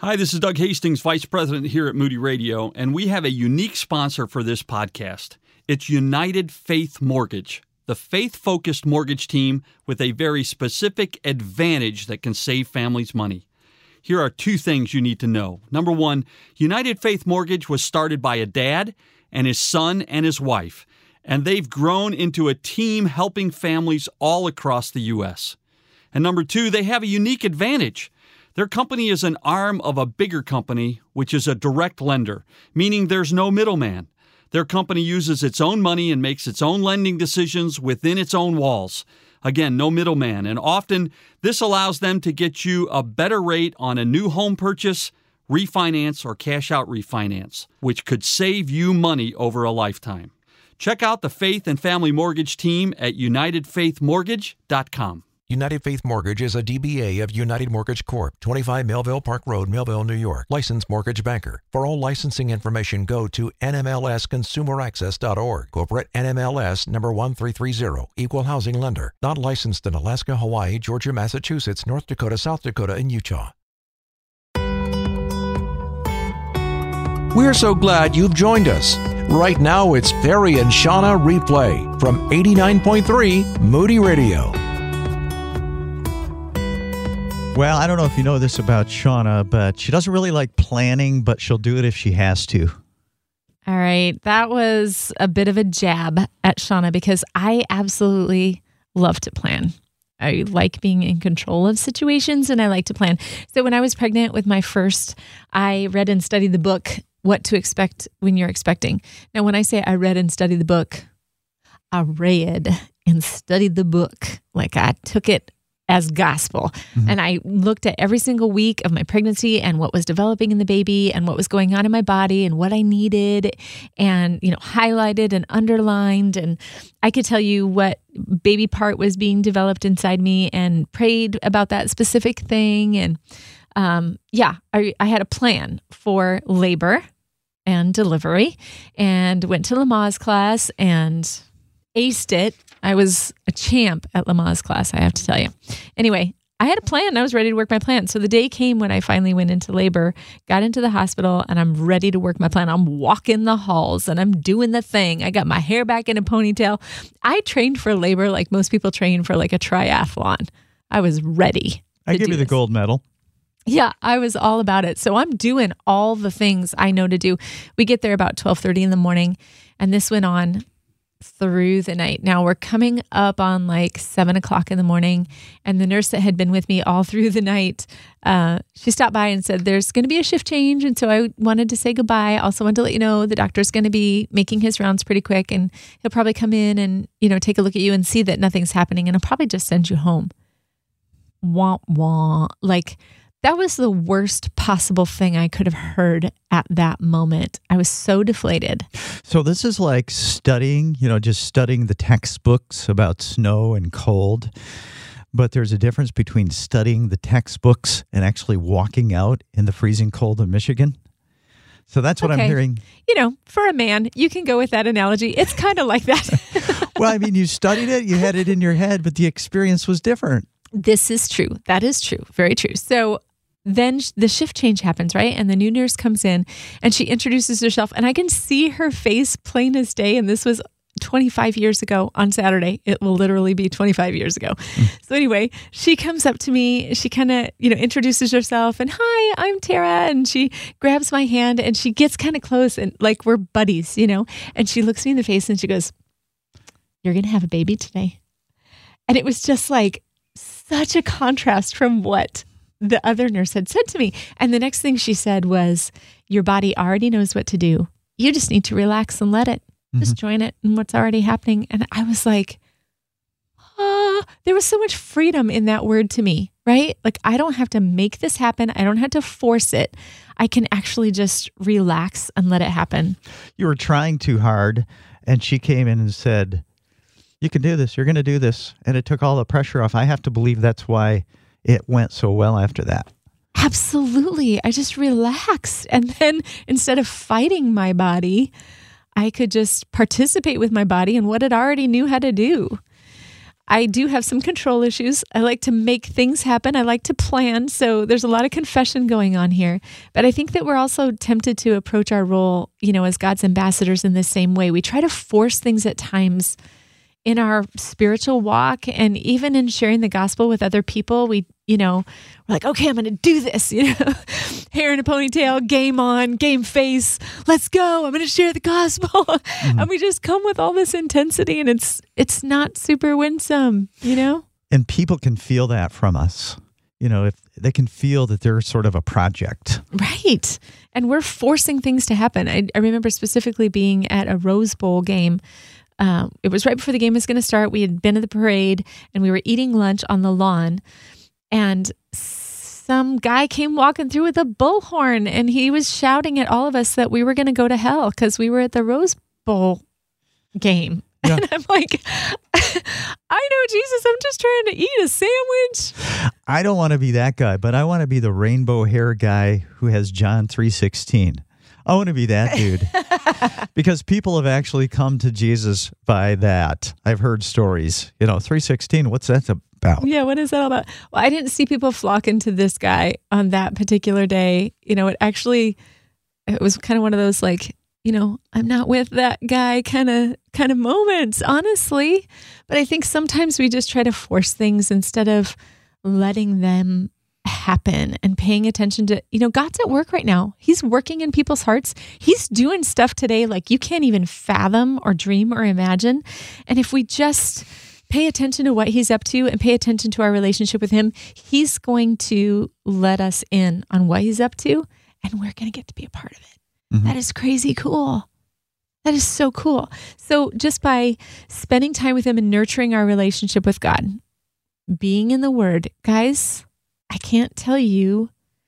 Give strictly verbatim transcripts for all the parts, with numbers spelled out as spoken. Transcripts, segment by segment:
Hi, this is Doug Hastings, Vice President here at Moody Radio, and we have a unique sponsor for this podcast. It's United Faith Mortgage, the faith-focused mortgage team with a very specific advantage that can save families money. Here are two things you need to know. Number one, United Faith Mortgage was started by a dad and his son and his wife, and they've grown into a team helping families all across the U S. And number two, they have a unique advantage. Their company is an arm of a bigger company, which is a direct lender, meaning there's no middleman. Their company uses its own money and makes its own lending decisions within its own walls. Again, no middleman. And often, this allows them to get you a better rate on a new home purchase, refinance, or cash-out refinance, which could save you money over a lifetime. Check out the Faith and Family Mortgage team at united faith mortgage dot com. United Faith Mortgage is a D B A of United Mortgage Corp, twenty-five Melville Park Road, Melville, New York. Licensed mortgage banker. For all licensing information, go to N M L S consumer access dot org. Corporate N M L S number one three three zero. Equal housing lender. Not licensed in Alaska, Hawaii, Georgia, Massachusetts, North Dakota, South Dakota, and Utah. We're so glad you've joined us. Right now, it's Ferry and Shauna Replay from eighty-nine point three Moody Radio. Well, I don't know if you know this about Shauna, but she doesn't really like planning, but she'll do it if she has to. All right. That was a bit of a jab at Shauna because I absolutely love to plan. I like being in control of situations and I like to plan. So when I was pregnant with my first, I read and studied the book, What to Expect When You're Expecting. Now, when I say I read and studied the book, I read and studied the book. Like I took it as gospel. Mm-hmm. And I looked at every single week of my pregnancy and what was developing in the baby and what was going on in my body and what I needed and, you know, highlighted and underlined. And I could tell you what baby part was being developed inside me and prayed about that specific thing. And um, yeah, I, I had a plan for labor and delivery and went to Lamaze class and aced it. I was a champ at Lamaze class, I have to tell you. Anyway, I had a plan. I was ready to work my plan. So the day came when I finally went into labor, got into the hospital, and I'm ready to work my plan. I'm walking the halls and I'm doing the thing. I got my hair back in a ponytail. I trained for labor like most people train for like a triathlon. I was ready. I give you the this. gold medal. Yeah, I was all about it. So I'm doing all the things I know to do. We get there about twelve thirty in the morning, and this went on through the night. Now we're coming up on like seven o'clock in the morning, and the nurse that had been with me all through the night, uh, she stopped by and said, there's going to be a shift change. And so I wanted to say goodbye. I also wanted to let you know the doctor's going to be making his rounds pretty quick, and he'll probably come in and, you know, take a look at you and see that nothing's happening. And he'll probably just send you home. Wah, wah. Like, that was the worst possible thing I could have heard at that moment. I was so deflated. So this is like studying, you know, just studying the textbooks about snow and cold. But there's a difference between studying the textbooks and actually walking out in the freezing cold of Michigan. So that's what okay. I'm hearing. You know, for a man, you can go with that analogy. It's kind of like that. Well, I mean, you studied it, you had it in your head, but the experience was different. This is true. That is true. Very true. So then the shift change happens, right? And the new nurse comes in and she introduces herself, and I can see her face plain as day. And this was twenty-five years ago on Saturday. It will literally be twenty-five years ago. Mm. So anyway, she comes up to me. She kind of, you know, introduces herself and, hi, I'm Tara. And she grabs my hand and she gets kind of close and like we're buddies, you know, and she looks me in the face and she goes, you're going to have a baby today. And it was just like such a contrast from what the other nurse had said to me. And the next thing she said was, your body already knows what to do. You just need to relax and let it. Mm-hmm. Just join it in what's already happening. And I was like, ah, there was so much freedom in that word to me, right? Like, I don't have to make this happen. I don't have to force it. I can actually just relax and let it happen. You were trying too hard, and she came in and said, you can do this. You're going to do this. And it took all the pressure off. I have to believe that's why it went so well after that. Absolutely. I just relaxed. And then instead of fighting my body, I could just participate with my body in what it already knew how to do. I do have some control issues. I like to make things happen. I like to plan. So there's a lot of confession going on here. But I think that we're also tempted to approach our role, you know, as God's ambassadors in the same way. We try to force things at times in our spiritual walk, and even in sharing the gospel with other people. We, you know, we're like, okay, I'm going to do this, you know, hair in a ponytail, game on, game face, let's go. I'm going to share the gospel. Mm-hmm. And we just come with all this intensity, and it's, it's not super winsome, you know? And people can feel that from us. You know, if they can feel that they're sort of a project. Right. And we're forcing things to happen. I, I remember specifically being at a Rose Bowl game. Um, it was right before the game was going to start. We had been at the parade, and we were eating lunch on the lawn, and some guy came walking through with a bullhorn, and he was shouting at all of us that we were going to go to hell because we were at the Rose Bowl game. Yeah. And I'm like, I know Jesus, I'm just trying to eat a sandwich. I don't want to be that guy, but I want to be the rainbow hair guy who has John three sixteen. I want to be that dude. Because people have actually come to Jesus by that. I've heard stories. You know, three sixteen, what's that about? Yeah, what is that all about? Well, I didn't see people flocking to this guy on that particular day. You know, it actually, it was kind of one of those like, you know, I'm not with that guy kind of kind of moments, honestly. But I think sometimes we just try to force things instead of letting them happen and paying attention to, you know, God's at work right now. He's working in people's hearts. He's doing stuff today like you can't even fathom or dream or imagine. And if we just pay attention to what he's up to and pay attention to our relationship with him, he's going to let us in on what he's up to, and we're going to get to be a part of it. Mm-hmm. That is crazy cool. That is so cool. So just by spending time with him and nurturing our relationship with God, being in the Word, guys, I can't tell you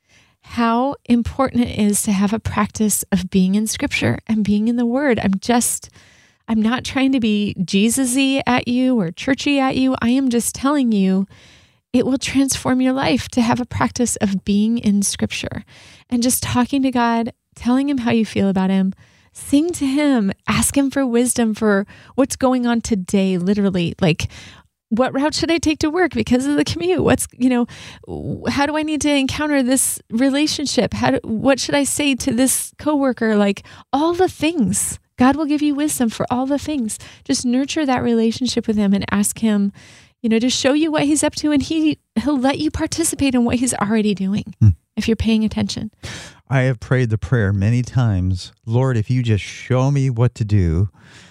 how important it is to have a practice of being in Scripture and being in the Word. I'm just, I'm not trying to be Jesus-y at you or churchy at you. I am just telling you it will transform your life to have a practice of being in Scripture and just talking to God, telling him how you feel about him, sing to him, ask him for wisdom for what's going on today, literally, like, what route should I take to work because of the commute? What's, you know, how do I need to encounter this relationship? How do, what should I say to this coworker? Like all the things. God will give you wisdom for all the things. Just nurture that relationship with him and ask him, you know, to show you what he's up to, and he, he'll let you participate in what he's already doing hmm. if you're paying attention. I have prayed the prayer many times, Lord, if you just show me what to do,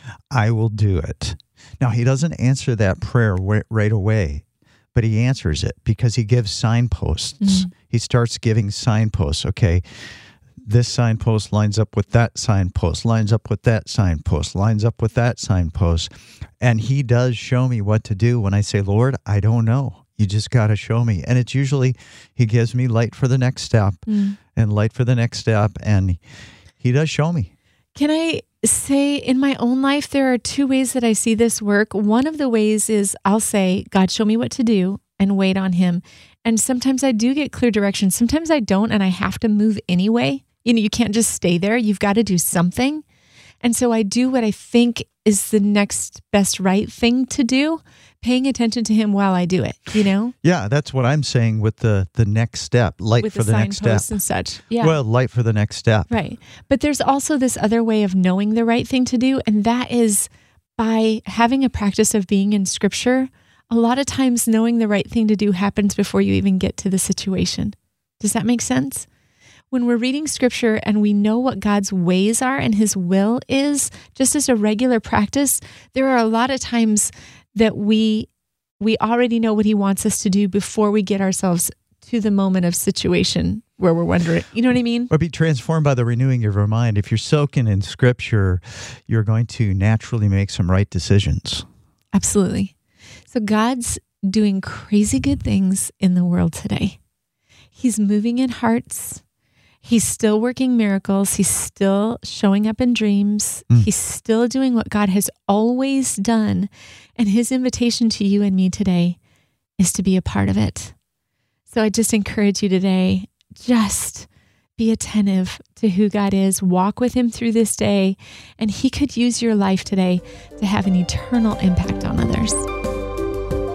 I will do it. Now, he doesn't answer that prayer right away, but he answers it because he gives signposts. Mm-hmm. He starts giving signposts. Okay, this signpost lines up with that signpost, lines up with that signpost, lines up with that signpost. And he does show me what to do when I say, Lord, I don't know. You just got to show me. And it's usually he gives me light for the next step mm. and light for the next step. And he does show me. Can I say in my own life, there are two ways that I see this work. One of the ways is I'll say, God, show me what to do, and wait on him. And sometimes I do get clear direction. Sometimes I don't, and I have to move anyway. You know, you can't just stay there. You've got to do something. And so I do what I think is the next best right thing to do, paying attention to him while I do it, you know? Yeah, that's what I'm saying with the, the next step, light with for the, the next step. and such. Yeah. Well, light for the next step. Right. But there's also this other way of knowing the right thing to do, and that is by having a practice of being in Scripture. A lot of times knowing the right thing to do happens before you even get to the situation. Does that make sense? When we're reading Scripture and we know what God's ways are and his will is, just as a regular practice, there are a lot of times that we we already know what he wants us to do before we get ourselves to the moment of situation where we're wondering, you know what I mean? Or be transformed by the renewing of your mind. If you're soaking in Scripture, you're going to naturally make some right decisions. Absolutely. So God's doing crazy good things in the world today. He's moving in hearts. He's still working miracles. He's still showing up in dreams. Mm. He's still doing what God has always done. And his invitation to you and me today is to be a part of it. So I just encourage you today, just be attentive to who God is. Walk with him through this day. And he could use your life today to have an eternal impact on others.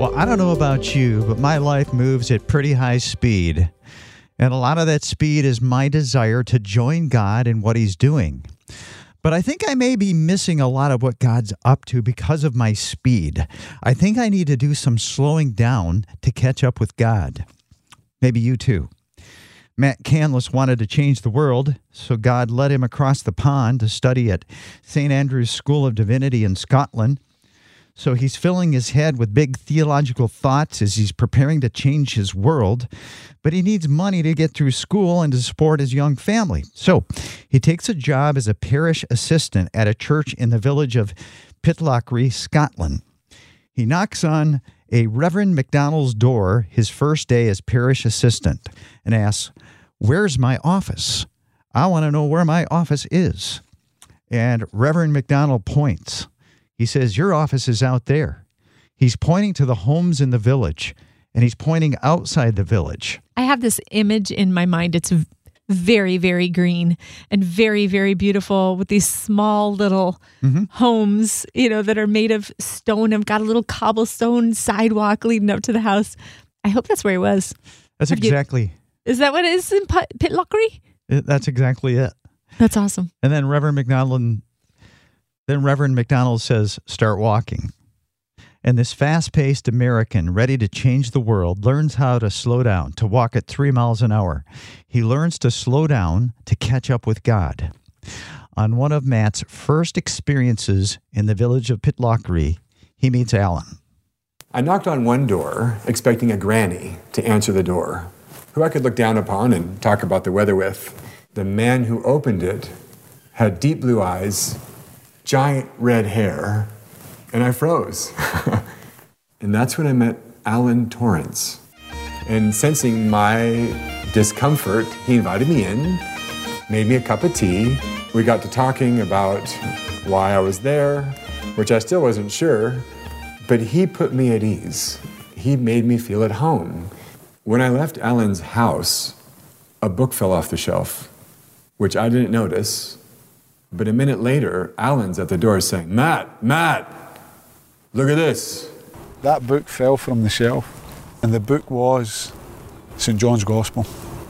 Well, I don't know about you, but my life moves at pretty high speed. And a lot of that speed is my desire to join God in what He's doing. But I think I may be missing a lot of what God's up to because of my speed. I think I need to do some slowing down to catch up with God. Maybe you too. Matt Canlis wanted to change the world, so God led him across the pond to study at Saint Andrew's School of Divinity in Scotland. So he's filling his head with big theological thoughts as he's preparing to change his world, but he needs money to get through school and to support his young family. So he takes a job as a parish assistant at a church in the village of Pitlochry, Scotland. He knocks on a Reverend McDonald's door his first day as parish assistant and asks, "Where's my office? I want to know where my office is." And Reverend McDonald points. He says, "Your office is out there." He's pointing to the homes in the village, and he's pointing outside the village. I have this image in my mind. It's very, very green and very, very beautiful with these small little mm-hmm. homes, you know, that are made of stone. I've got a little cobblestone sidewalk leading up to the house. I hope that's where he was. That's have exactly. You, is that what it is in Pitlochry? That's exactly it. That's awesome. And then Reverend McDonald, then Reverend McDonald says, "Start walking." And this fast-paced American, ready to change the world, learns how to slow down, to walk at three miles an hour. He learns to slow down to catch up with God. On one of Matt's first experiences in the village of Pitlochry, he meets Alan. I knocked on one door, expecting a granny to answer the door, who I could look down upon and talk about the weather with. The man who opened it had deep blue eyes, giant red hair, and I froze. And that's when I met Alan Torrance. And sensing my discomfort, he invited me in, made me a cup of tea. We got to talking about why I was there, which I still wasn't sure, but he put me at ease. He made me feel at home. When I left Alan's house, a book fell off the shelf, which I didn't notice. But a minute later, Alan's at the door saying, Matt, Matt, look at this. That book fell from the shelf, and the book was Saint John's Gospel.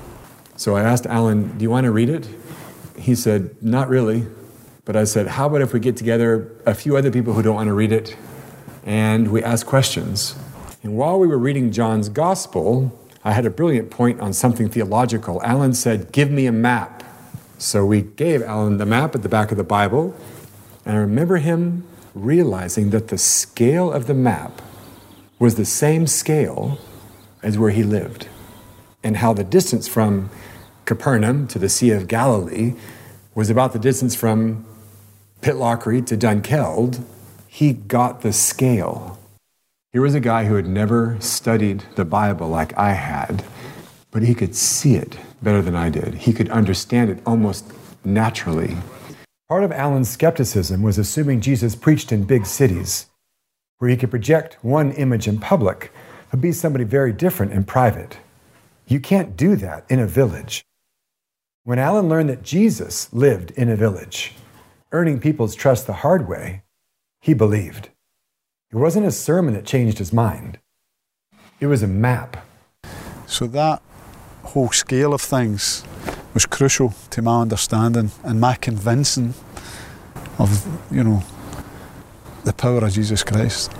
So I asked Alan, do you want to read it? He said, not really. But I said, how about if we get together a few other people who don't want to read it, and we ask questions? And while we were reading John's Gospel, I had a brilliant point on something theological. Alan said, give me a map. So we gave Alan the map at the back of the Bible, and I remember him realizing that the scale of the map was the same scale as where he lived, and how the distance from Capernaum to the Sea of Galilee was about the distance from Pitlochry to Dunkeld. He got the scale. Here was a guy who had never studied the Bible like I had, but he could see it better than I did. He could understand it almost naturally. Part of Alan's skepticism was assuming Jesus preached in big cities, where he could project one image in public, but be somebody very different in private. You can't do that in a village. When Alan learned that Jesus lived in a village, earning people's trust the hard way, he believed. It wasn't a sermon that changed his mind. It was a map. So that whole scale of things was crucial to my understanding and my convincing of, you know, the power of Jesus Christ.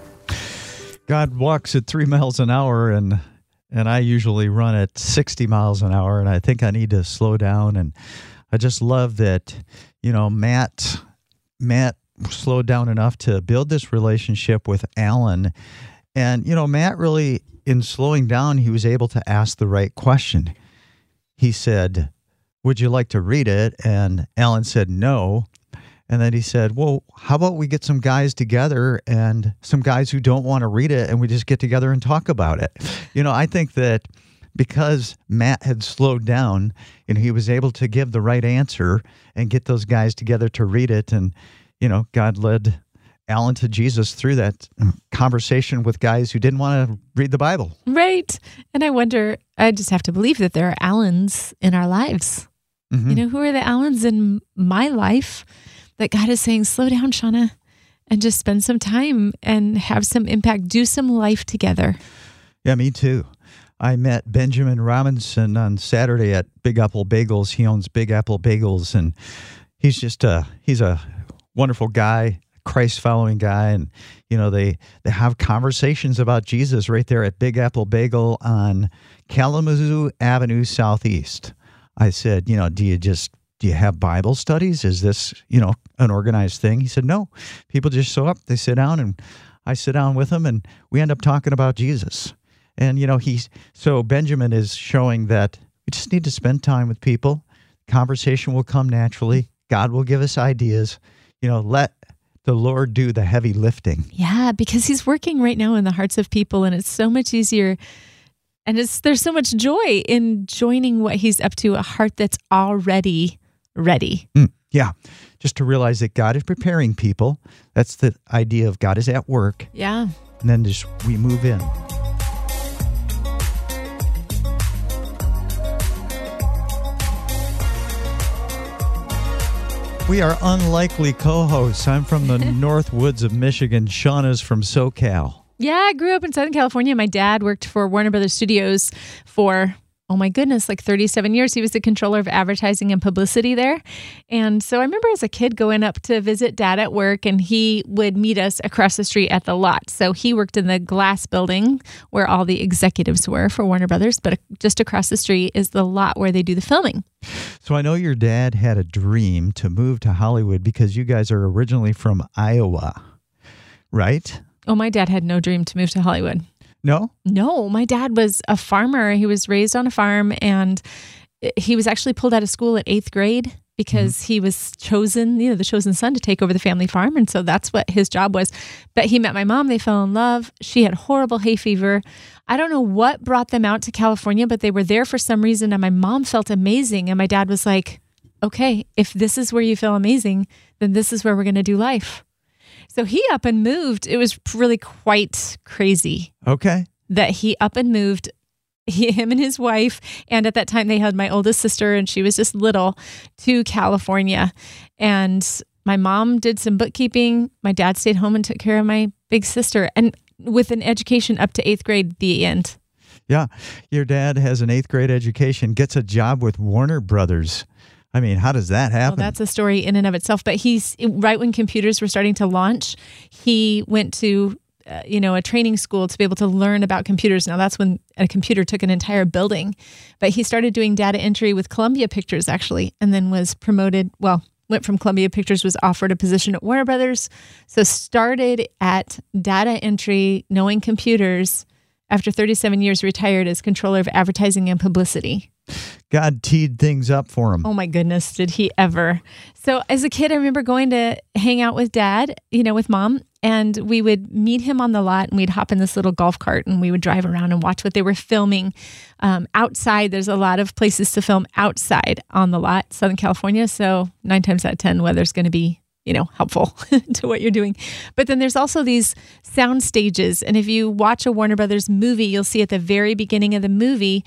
God walks at three miles an hour, and and I usually run at sixty miles an hour, and I think I need to slow down. And I just love that, you know, Matt, Matt slowed down enough to build this relationship with Alan. And, you know, Matt really, in slowing down, he was able to ask the right question. He said, would you like to read it? And Alan said, no. And then he said, well, how about we get some guys together and some guys who don't want to read it, and we just get together and talk about it. You know, I think that because Matt had slowed down and he was able to give the right answer and get those guys together to read it. And, you know, God led Alan to Jesus through that conversation with guys who didn't want to read the Bible. Right. And I wonder, I just have to believe that there are Allens in our lives. Mm-hmm. You know, who are the Allens in my life that God is saying, slow down, Shauna, and just spend some time and have some impact, do some life together. Yeah, me too. I met Benjamin Robinson on Saturday at Big Apple Bagels. He owns Big Apple Bagels, and he's just a, he's a wonderful guy, Christ-following guy, and you know they they have conversations about Jesus right there at Big Apple Bagel on Kalamazoo Avenue Southeast. I said, you know, do you just do you have Bible studies? Is this, you know, an organized thing? He said, no. People just show up, they sit down, and I sit down with them, and we end up talking about Jesus. And you know, he's so Benjamin is showing that we just need to spend time with people. Conversation will come naturally. God will give us ideas. You know, let the Lord do the heavy lifting. Yeah, because he's working right now in the hearts of people, and it's so much easier. And it's there's so much joy in joining what he's up to, a heart that's already ready. Mm, yeah, just to realize that God is preparing people. That's the idea of God is at work. Yeah. And then just we move in. We are unlikely co-hosts. I'm from the North Woods of Michigan. Shauna's from SoCal. Yeah, I grew up in Southern California. My dad worked for Warner Brothers Studios for, oh my goodness, like thirty-seven years. He was the controller of advertising and publicity there. And so I remember as a kid going up to visit Dad at work, and he would meet us across the street at the lot. So he worked in the glass building where all the executives were for Warner Brothers, but just across the street is the lot where they do the filming. So I know your dad had a dream to move to Hollywood because you guys are originally from Iowa, right? Oh, my dad had no dream to move to Hollywood. No? No, my dad was a farmer. He was raised on a farm, and he was actually pulled out of school at eighth grade because mm-hmm. he was chosen, you know, the chosen son to take over the family farm. And so that's what his job was. But he met my mom. They fell in love. She had horrible hay fever. I don't know what brought them out to California, but they were there for some reason. And my mom felt amazing. And my dad was like, okay, if this is where you feel amazing, then this is where we're going to do life. So he up and moved. It was really quite crazy. Okay. That he up and moved, he, him and his wife, and at that time they had my oldest sister, and she was just little, to California. And my mom did some bookkeeping. My dad stayed home and took care of my big sister. And with an education up to eighth grade, the end. Yeah. Your dad has an eighth grade education, gets a job with Warner Brothers. I mean, how does that happen? Well, that's a story in and of itself. But he's right when computers were starting to launch, he went to, uh, you know, a training school to be able to learn about computers. Now, that's when a computer took an entire building. But he started doing data entry with Columbia Pictures, actually, and then was promoted. Well, went from Columbia Pictures, was offered a position at Warner Brothers. So started at data entry, knowing computers. After thirty-seven years, retired as controller of advertising and publicity. God teed things up for him. Oh my goodness, did he ever. So as a kid, I remember going to hang out with Dad, you know, with Mom, and we would meet him on the lot, and we'd hop in this little golf cart, and we would drive around and watch what they were filming. Um, outside, there's a lot of places to film outside on the lot, Southern California, so nine times out of ten, weather's going to be, you know, helpful to what you're doing. But then there's also these sound stages. And if you watch a Warner Brothers movie, you'll see at the very beginning of the movie,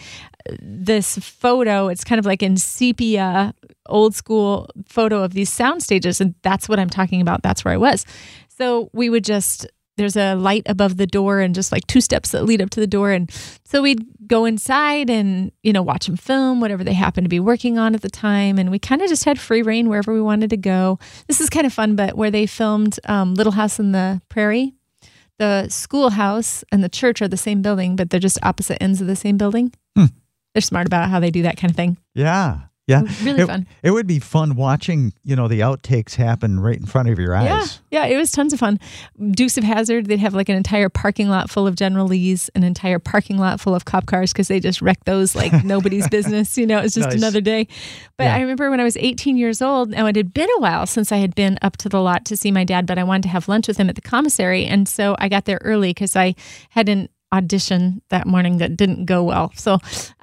this photo, it's kind of like in sepia, old school photo of these sound stages. And that's what I'm talking about. That's where I was. So we would just, there's a light above the door and just like two steps that lead up to the door. And so we'd go inside and, you know, watch them film, whatever they happened to be working on at the time. And we kind of just had free reign wherever we wanted to go. This is kind of fun, but where they filmed um, Little House on the Prairie, the schoolhouse and the church are the same building, but they're just opposite ends of the same building. Hmm. They're smart about how they do that kind of thing. Yeah. Yeah. Really it, fun. It would be fun watching, you know, the outtakes happen right in front of your eyes. Yeah. Yeah. It was tons of fun. Dukes of Hazzard, they'd have like an entire parking lot full of General Lees, an entire parking lot full of cop cars because they just wrecked those like nobody's business. You know, it was just nice. Another day. But yeah. I remember when I was eighteen years old, now it had been a while since I had been up to the lot to see my dad, but I wanted to have lunch with him at the commissary. And so I got there early because I had an audition that morning that didn't go well. So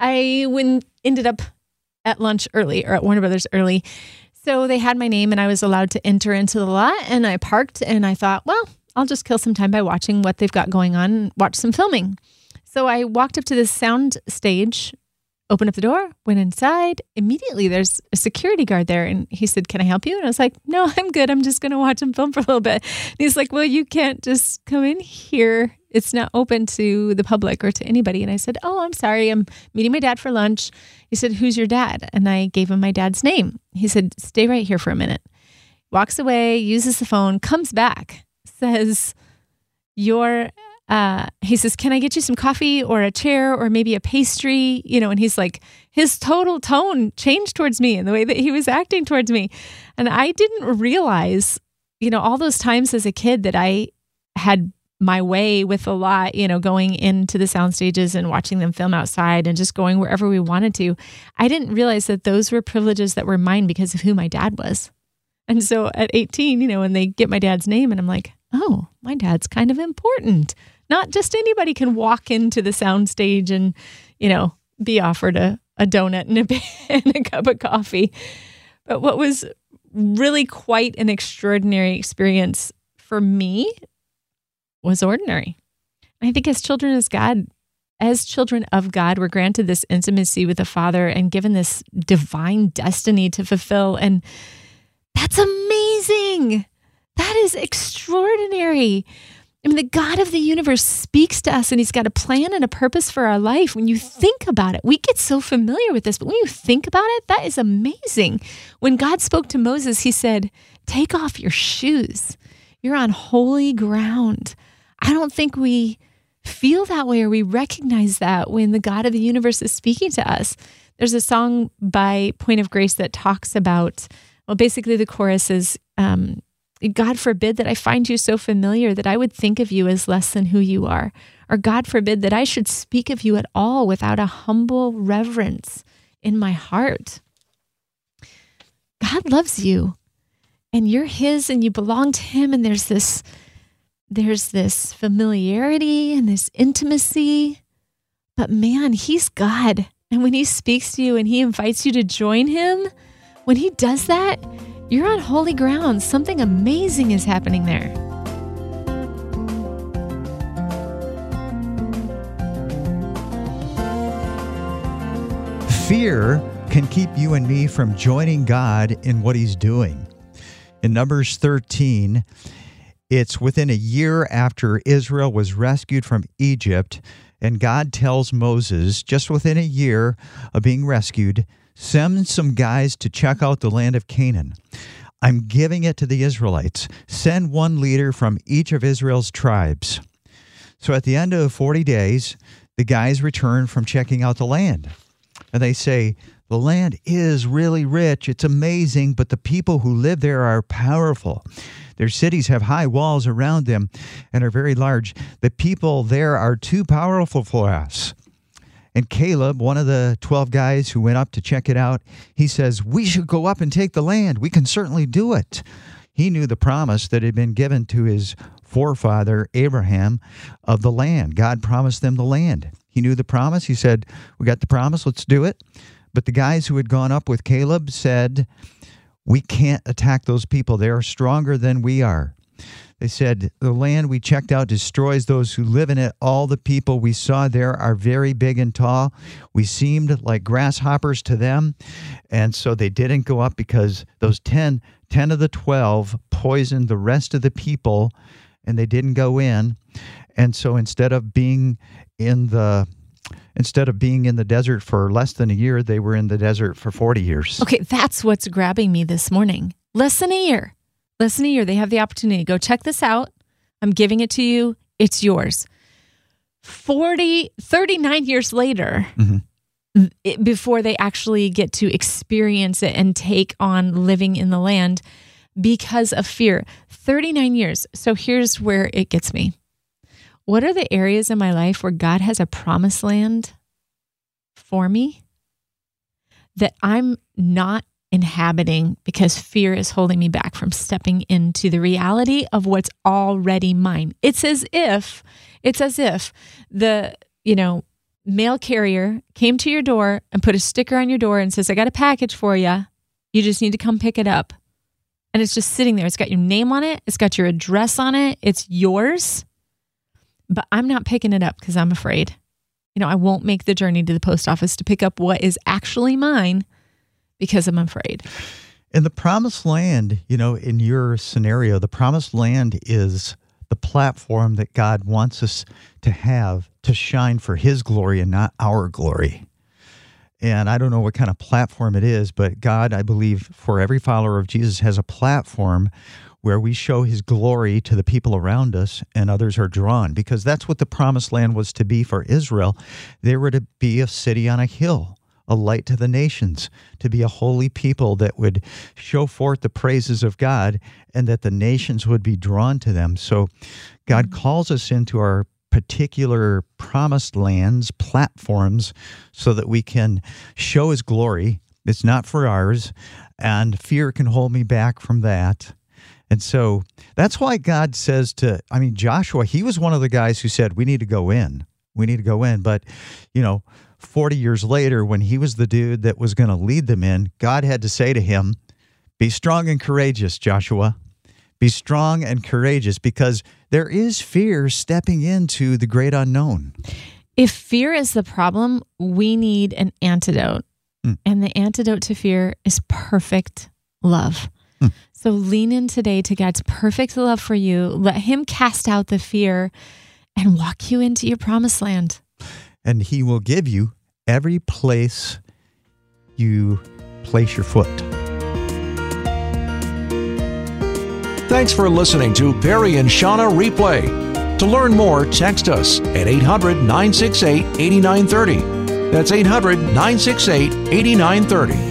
I went, ended up at lunch early or at Warner Brothers early. So they had my name and I was allowed to enter into the lot, and I parked and I thought, well, I'll just kill some time by watching what they've got going on and watch some filming. So I walked up to this sound stage opened up the door, went inside. Immediately, there's a security guard there. And he said, can I help you? And I was like, no, I'm good. I'm just going to watch him film for a little bit. And he's like, well, you can't just come in here. It's not open to the public or to anybody. And I said, oh, I'm sorry. I'm meeting my dad for lunch. He said, who's your dad? And I gave him my dad's name. He said, stay right here for a minute. Walks away, uses the phone, comes back, says, your Uh, he says, can I get you some coffee or a chair or maybe a pastry? You know, and he's like, his total tone changed towards me and the way that he was acting towards me. And I didn't realize, you know, all those times as a kid that I had my way with a lot, you know, going into the sound stages and watching them film outside and just going wherever we wanted to. I didn't realize that those were privileges that were mine because of who my dad was. And so at eighteen, you know, when they get my dad's name and I'm like, oh, my dad's kind of important. Not just anybody can walk into the sound stage and, you know, be offered a, a donut and a, and a cup of coffee. But what was really quite an extraordinary experience for me was ordinary. I think as children as God, as children of God, we're granted this intimacy with the Father and given this divine destiny to fulfill. And that's amazing. That is extraordinary. I mean, the God of the universe speaks to us and he's got a plan and a purpose for our life. When you think about it, we get so familiar with this, but when you think about it, that is amazing. When God spoke to Moses, he said, take off your shoes. You're on holy ground. I don't think we feel that way or we recognize that when the God of the universe is speaking to us. There's a song by Point of Grace that talks about, well, basically the chorus is, um, God forbid that I find you so familiar that I would think of you as less than who you are. Or God forbid that I should speak of you at all without a humble reverence in my heart. God loves you and you're his and you belong to him. And there's this, there's this familiarity and this intimacy, but man, he's God. And when he speaks to you and he invites you to join him, when he does that, you're on holy ground. Something amazing is happening there. Fear can keep you and me from joining God in what he's doing. In Numbers thirteen, it's within a year after Israel was rescued from Egypt, and God tells Moses, just within a year of being rescued, send some guys to check out the land of Canaan. I'm giving it to the Israelites. Send one leader from each of Israel's tribes. So at the end of forty days, the guys return from checking out the land. And they say, the land is really rich. It's amazing, but the people who live there are powerful. Their cities have high walls around them and are very large. The people there are too powerful for us. And Caleb, one of the twelve guys who went up to check it out, he says, we should go up and take the land. We can certainly do it. He knew the promise that had been given to his forefather, Abraham, of the land. God promised them the land. He knew the promise. He said, we got the promise. Let's do it. But the guys who had gone up with Caleb said, we can't attack those people. They are stronger than we are. They said, the land we checked out destroys those who live in it. All the people we saw there are very big and tall. We seemed like grasshoppers to them. And so they didn't go up because those ten, ten of the twelve poisoned the rest of the people and they didn't go in. And so instead of being in the Instead of being in the desert for less than a year, they were in the desert for forty years. Okay, that's what's grabbing me this morning. Less than a year. Less than a year. They have the opportunity. Go check this out. I'm giving it to you. It's yours. forty, thirty-nine years later, mm-hmm. it, before they actually get to experience it and take on living in the land because of fear. thirty-nine years. So here's where it gets me. What are the areas in my life where God has a promised land for me that I'm not inhabiting because fear is holding me back from stepping into the reality of what's already mine? It's as if, it's as if the, you know, mail carrier came to your door and put a sticker on your door and says, I got a package for you. You just need to come pick it up. And it's just sitting there. It's got your name on it. It's got your address on it. It's yours. But I'm not picking it up because I'm afraid. You know, I won't make the journey to the post office to pick up what is actually mine because I'm afraid. In the promised land, you know, in your scenario, the promised land is the platform that God wants us to have to shine for his glory and not our glory. And I don't know what kind of platform it is, but God, I believe, for every follower of Jesus, has a platform where we show his glory to the people around us and others are drawn, because that's what the promised land was to be for Israel. They were to be a city on a hill, a light to the nations, to be a holy people that would show forth the praises of God and that the nations would be drawn to them. So God calls us into our particular promised lands, platforms, so that we can show his glory. It's not for ours, and fear can hold me back from that. And so that's why God says to, I mean, Joshua, he was one of the guys who said, we need to go in. We need to go in. But, you know, forty years later, when he was the dude that was going to lead them in, God had to say to him, be strong and courageous, Joshua. Be strong and courageous, because there is fear stepping into the great unknown. If fear is the problem, we need an antidote. Mm. And the antidote to fear is perfect love. Mm. So lean in today to God's perfect love for you. Let him cast out the fear and walk you into your promised land. And he will give you every place you place your foot. Thanks for listening to Barry and Shauna Replay. To learn more, text us at eight hundred, nine six eight, eight nine three zero. That's eight hundred, nine six eight, eight nine three zero.